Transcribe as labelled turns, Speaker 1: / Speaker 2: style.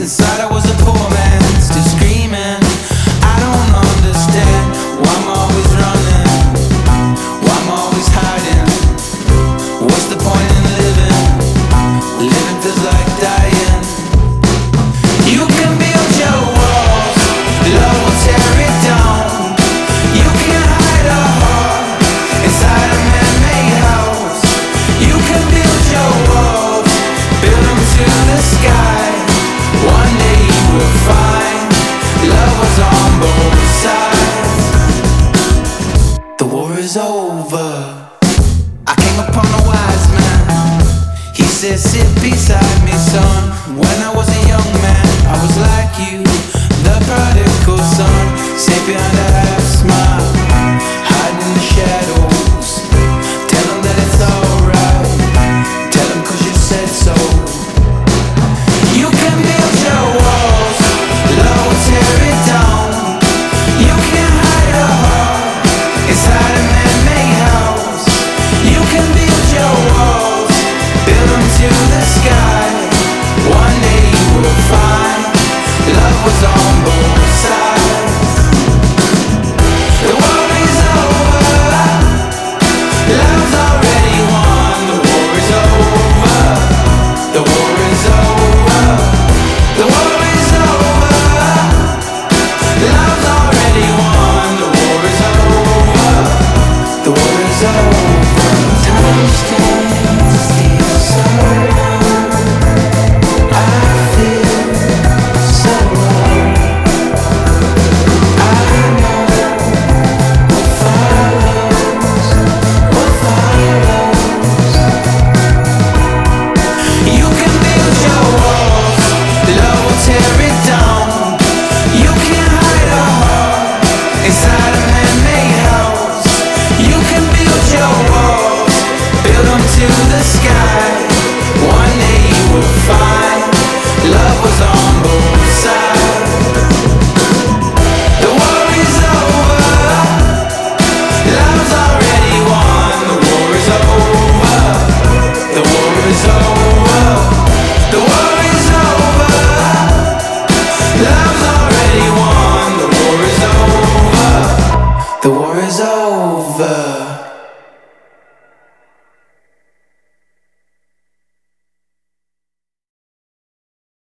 Speaker 1: Inside I was a poor man, still screaming. I don't understand why I'm always running, why I'm always hiding. What's the point in living? Living feels like dying. You can build your walls, love will tear it down. You can hide a heart inside a man-made house. You can build your walls, build them to the sky. One day you will find love was on both sides. The war is over. I came upon a wise man. He said, sit beside me, son. When I was a young man, I was like you, the prodigal son. Safe behind a half smile, hiding in the shadows. Tell him that it's alright. Tell him 'cause you said so. You can build your walls, love will tear it down. You can hide a heart inside a man-made house. You can build your walls, build them to the sky. One day you will find love was on both sides. The war is over, love's already won. The war is over, the war is over. The war is over, love's already won. The war is over, the war is over. Time stands still so long. I feel so alone. I know what follows, what follows. You can build your walls, love will tear it down. You can hide a heart inside a man-made house. You can build your walls, build them to the sky. One day you will find love was on both sides. The war is over, love's already won. The war is over, the war is over. The war is over, love's already won. The war is over, the war is over.